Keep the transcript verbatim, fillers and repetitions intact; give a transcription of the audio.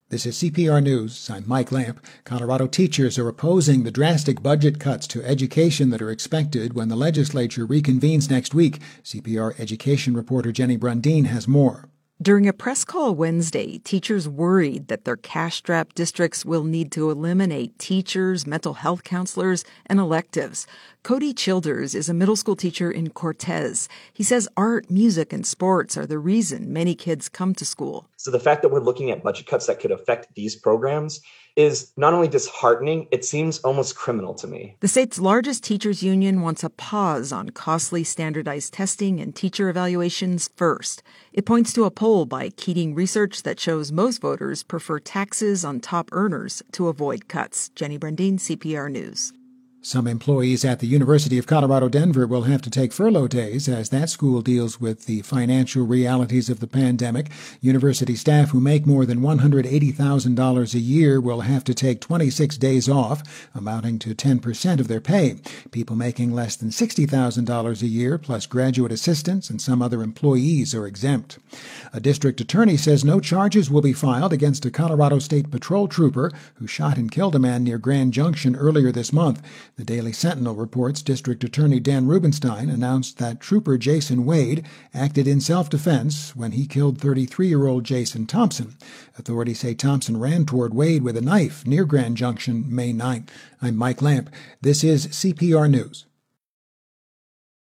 This is C P R News. I'm Mike Lamp. Colorado teachers are opposing the drastic budget cuts to education that are expected when the legislature reconvenes next week. C P R education reporter Jenny Brundin has more. During a press call Wednesday, teachers worried that their cash-strapped districts will need to eliminate teachers, mental health counselors, and electives. Cody Childers is a middle school teacher in Cortez. He says art, music, and sports are the reason many kids come to school. So the fact that we're looking at budget cuts that could affect these programs is not only disheartening, it seems almost criminal to me. The state's largest teachers union wants a pause on costly standardized testing and teacher evaluations first. It points to a poll by Keating Research that shows most voters prefer taxes on top earners to avoid cuts. Jenny Brundin, C P R News. Some employees at the University of Colorado Denver will have to take furlough days as that school deals with the financial realities of the pandemic. University staff who make more than one hundred eighty thousand dollars a year will have to take twenty-six days off, amounting to ten percent of their pay. People making less than sixty thousand dollars a year, plus graduate assistants and some other employees, are exempt. A district attorney says no charges will be filed against a Colorado State Patrol trooper who shot and killed a man near Grand Junction earlier this month. The Daily Sentinel reports District Attorney Dan Rubenstein announced that Trooper Jason Wade acted in self-defense when he killed thirty-three-year-old Jason Thompson. Authorities say Thompson ran toward Wade with a knife near Grand Junction May ninth. I'm Mike Lamp. This is C P R News.